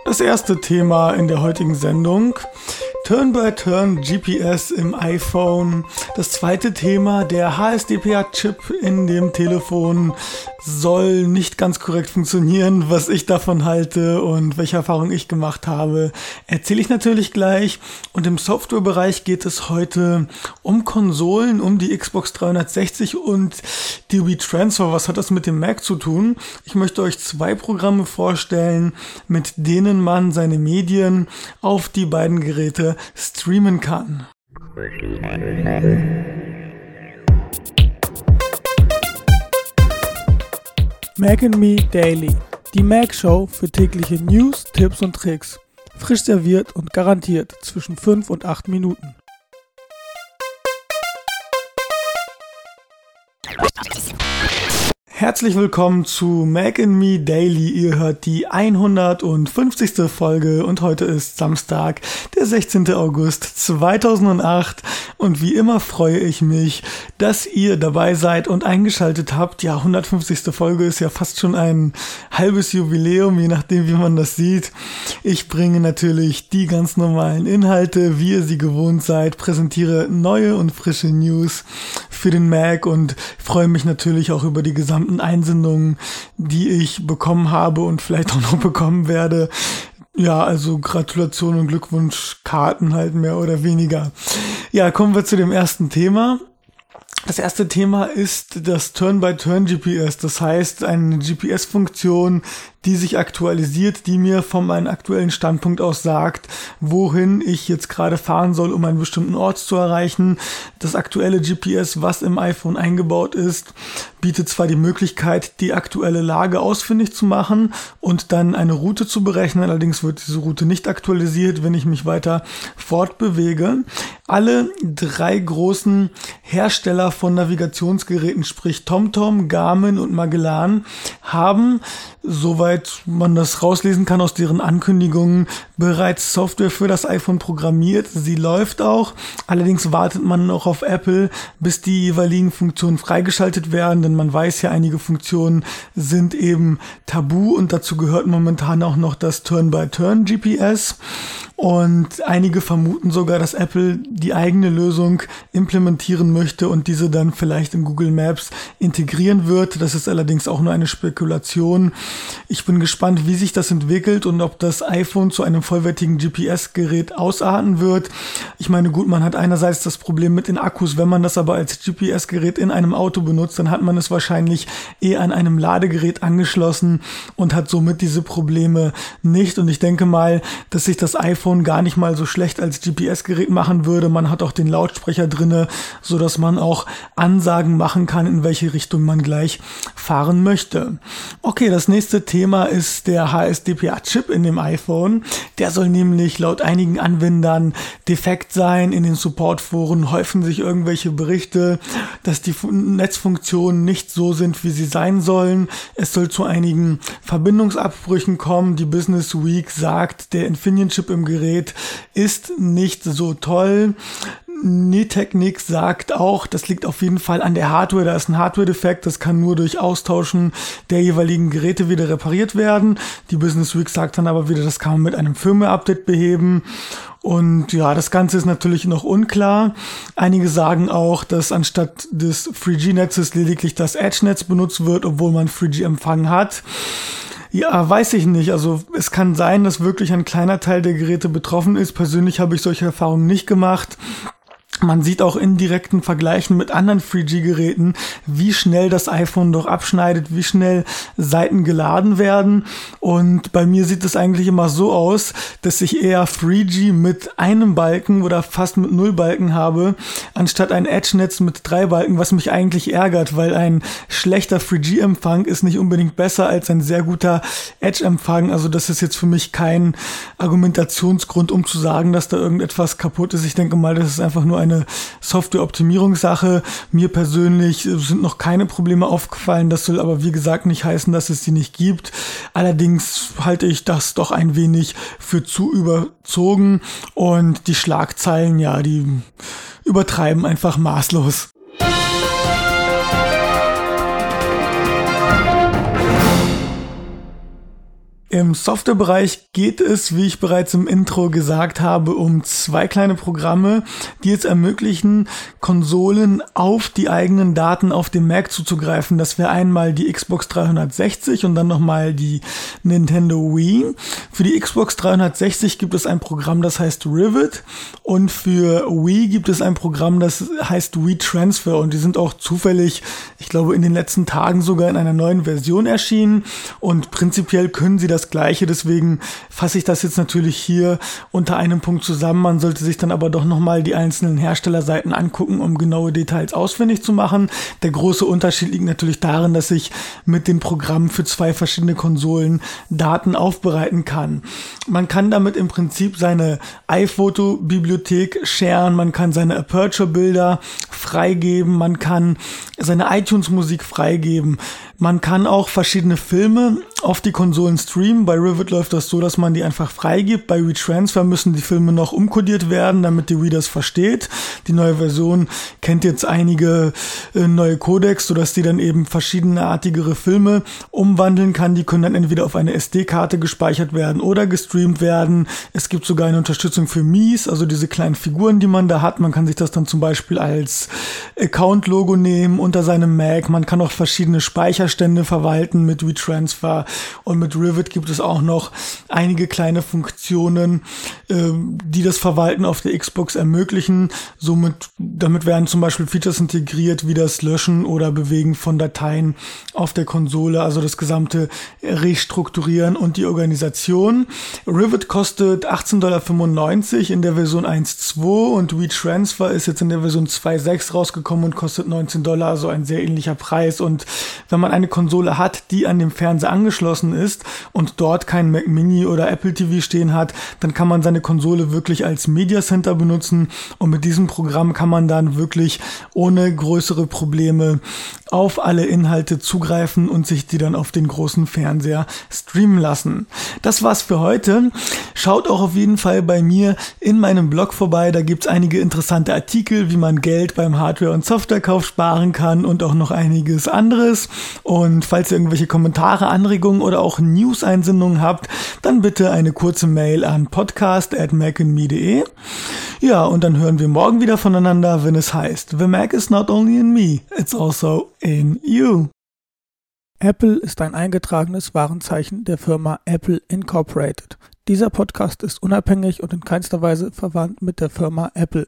Das erste Thema in der heutigen Sendung: Turn-by-Turn GPS im iPhone. Das zweite Thema: der HSDPA-Chip in dem Telefon soll nicht ganz korrekt funktionieren. Was ich davon halte und welche Erfahrungen ich gemacht habe, erzähle ich natürlich gleich. Und im Softwarebereich geht es heute um Konsolen, um die Xbox 360 und die WeTransfer. Was hat das mit dem Mac zu tun? Ich möchte euch zwei Programme vorstellen, mit denen man seine Medien auf die beiden Geräte streamen kann. Mac and Me Daily, die Mac-Show für tägliche News, Tipps und Tricks. Frisch serviert und garantiert zwischen 5 und 8 Minuten. Herzlich willkommen zu Mac and Me Daily. Ihr hört die 150. Folge und heute ist Samstag, der 16. August 2008 und wie immer freue ich mich, dass ihr dabei seid und eingeschaltet habt. Ja, 150. Folge ist ja fast schon ein halbes Jubiläum, je nachdem wie man das sieht. Ich bringe natürlich die ganz normalen Inhalte, wie ihr sie gewohnt seid, präsentiere neue und frische News für den Mac und freue mich natürlich auch über die gesamten Einsendungen, die ich bekommen habe und vielleicht auch noch bekommen werde. Ja, also Gratulation und Glückwunschkarten halt mehr oder weniger. Ja, kommen wir zu dem ersten Thema. Das erste Thema ist das Turn-by-Turn GPS, das heißt eine GPS-Funktion, die sich aktualisiert, die mir von meinem aktuellen Standpunkt aus sagt, wohin ich jetzt gerade fahren soll, um einen bestimmten Ort zu erreichen. Das aktuelle GPS, was im iPhone eingebaut ist, bietet zwar die Möglichkeit, die aktuelle Lage ausfindig zu machen und dann eine Route zu berechnen, allerdings wird diese Route nicht aktualisiert, wenn ich mich weiter fortbewege. Alle drei großen Hersteller von Navigationsgeräten, sprich TomTom, Garmin und Magellan, haben, soweit man das rauslesen kann aus deren Ankündigungen, bereits Software für das iPhone programmiert. Sie läuft auch. Allerdings wartet man noch auf Apple, bis die jeweiligen Funktionen freigeschaltet werden, denn man weiß ja, einige Funktionen sind eben tabu und dazu gehört momentan auch noch das Turn-by-Turn GPS. Und einige vermuten sogar, dass Apple die eigene Lösung implementieren möchte und diese dann vielleicht in Google Maps integrieren wird. Das ist allerdings auch nur eine Spekulation. Ich bin gespannt, wie sich das entwickelt und ob das iPhone zu einem vollwertigen GPS-Gerät ausarten wird. Ich meine, gut, man hat einerseits das Problem mit den Akkus. Wenn man das aber als GPS-Gerät in einem Auto benutzt, dann hat man es wahrscheinlich an einem Ladegerät angeschlossen und hat somit diese Probleme nicht. Und ich denke mal, dass sich das iPhone gar nicht mal so schlecht als GPS-Gerät machen würde. Man hat auch den Lautsprecher drinne, so dass man auch Ansagen machen kann, in welche Richtung man gleich fahren möchte. Okay, das nächste Thema ist der HSDPA-Chip in dem iPhone. Der soll nämlich laut einigen Anwendern defekt sein. In den Supportforen häufen sich irgendwelche Berichte, dass die Netzfunktionen nicht so sind, wie sie sein sollen. Es soll zu einigen Verbindungsabbrüchen kommen. Die Business Week sagt, der Infineon-Chip im Gerät ist nicht so toll. Netechnik sagt auch, das liegt auf jeden Fall an der Hardware, da ist ein Hardware-Defekt, das kann nur durch Austauschen der jeweiligen Geräte wieder repariert werden. Die Business Week sagt dann aber wieder, das kann man mit einem Firmware-Update beheben. Und ja, das Ganze ist natürlich noch unklar. Einige sagen auch, dass anstatt des 3G-Netzes lediglich das Edge-Netz benutzt wird, obwohl man 3G-Empfang hat. Ja, weiß ich nicht. Also es kann sein, dass wirklich ein kleiner Teil der Geräte betroffen ist. Persönlich habe ich solche Erfahrungen nicht gemacht. Man sieht auch in direkten Vergleichen mit anderen 3G-Geräten, wie schnell das iPhone doch abschneidet, wie schnell Seiten geladen werden. Und bei mir sieht es eigentlich immer so aus, dass ich eher 3G mit einem Balken oder fast mit 0 Balken habe, anstatt ein Edge-Netz mit 3 Balken, was mich eigentlich ärgert, weil ein schlechter 3G-Empfang ist nicht unbedingt besser als ein sehr guter Edge-Empfang. Also das ist jetzt für mich kein Argumentationsgrund, um zu sagen, dass da irgendetwas kaputt ist. Ich denke mal, das ist einfach nur eine Software-Optimierungssache. Mir persönlich sind noch keine Probleme aufgefallen. Das soll aber wie gesagt nicht heißen, dass es die nicht gibt. Allerdings halte ich das doch ein wenig für zu überzogen und die Schlagzeilen, ja, die übertreiben einfach maßlos. Im Softwarebereich geht es, wie ich bereits im Intro gesagt habe, um 2 kleine Programme, die es ermöglichen, Konsolen auf die eigenen Daten auf dem Mac zuzugreifen. Das wäre einmal die Xbox 360 und dann nochmal die Nintendo Wii. Für die Xbox 360 gibt es ein Programm, das heißt Rivet, und für Wii gibt es ein Programm, das heißt Wii Transfer, und die sind auch zufällig, ich glaube, in den letzten Tagen sogar in einer neuen Version erschienen, und prinzipiell können sie das Gleiche, deswegen fasse ich das jetzt natürlich hier unter einem Punkt zusammen. Man sollte sich dann aber doch nochmal die einzelnen Herstellerseiten angucken, um genaue Details ausfindig zu machen. Der große Unterschied liegt natürlich darin, dass ich mit den Programmen für 2 verschiedene Konsolen Daten aufbereiten kann. Man kann damit im Prinzip seine iPhoto-Bibliothek sharen, man kann seine Aperture-Bilder freigeben, man kann seine iTunes-Musik freigeben. Man kann auch verschiedene Filme auf die Konsolen streamen. Bei Rivet läuft das so, dass man die einfach freigibt. Bei WeTransfer müssen die Filme noch umkodiert werden, damit die Wii das versteht. Die neue Version kennt jetzt einige neue Codecs, sodass die dann eben verschiedenartigere Filme umwandeln kann. Die können dann entweder auf eine SD-Karte gespeichert werden oder gestreamt werden. Es gibt sogar eine Unterstützung für Mies, also diese kleinen Figuren, die man da hat. Man kann sich das dann zum Beispiel als Account-Logo nehmen unter seinem Mac. Man kann auch verschiedene Speicherstände verwalten mit WeTransfer, und mit Rivet gibt es auch noch einige kleine Funktionen, die das Verwalten auf der Xbox ermöglichen. Damit werden zum Beispiel Features integriert, wie das Löschen oder Bewegen von Dateien auf der Konsole, also das gesamte Restrukturieren und die Organisation. Rivet kostet $18,95 in der Version 1.2 und WeTransfer ist jetzt in der Version 2.6 rausgekommen und kostet $19, also ein sehr ähnlicher Preis. Und wenn man eine Konsole hat, die an dem Fernseher angeschlossen ist und dort kein Mac Mini oder Apple TV stehen hat, dann kann man seine Konsole wirklich als Media Center benutzen, und mit diesem Programm kann man dann wirklich ohne größere Probleme auf alle Inhalte zugreifen und sich die dann auf den großen Fernseher streamen lassen. Das war's für heute. Schaut auch auf jeden Fall bei mir in meinem Blog vorbei, da gibt's einige interessante Artikel, wie man Geld beim Hardware- und Softwarekauf sparen kann und auch noch einiges anderes. Und falls ihr irgendwelche Kommentare, Anregungen oder auch News-Einsendungen habt, dann bitte eine kurze Mail an podcast@macandme.de. Ja, und dann hören wir morgen wieder voneinander, wenn es heißt, The Mac is not only in me, it's also in you. Apple ist ein eingetragenes Warenzeichen der Firma Apple Incorporated. Dieser Podcast ist unabhängig und in keinster Weise verwandt mit der Firma Apple.